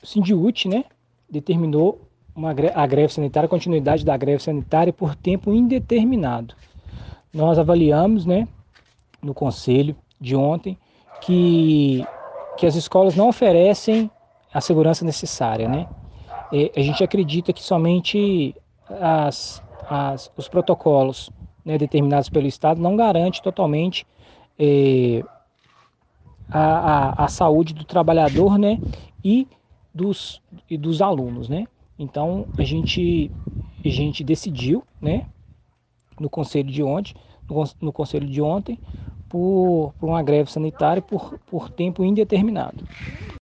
Sindiúti, né, determinou a greve sanitária, a continuidade da greve sanitária por tempo indeterminado. Nós avaliamos, né, no conselho de ontem que, que as escolas não oferecem a segurança necessária, né? A gente acredita que somente os protocolos, né, determinados pelo Estado não garante totalmente é, a saúde do trabalhador, né, e dos alunos, né? Então a gente decidiu, né, no conselho de ontem, no conselho de ontem, por uma greve sanitária por tempo indeterminado.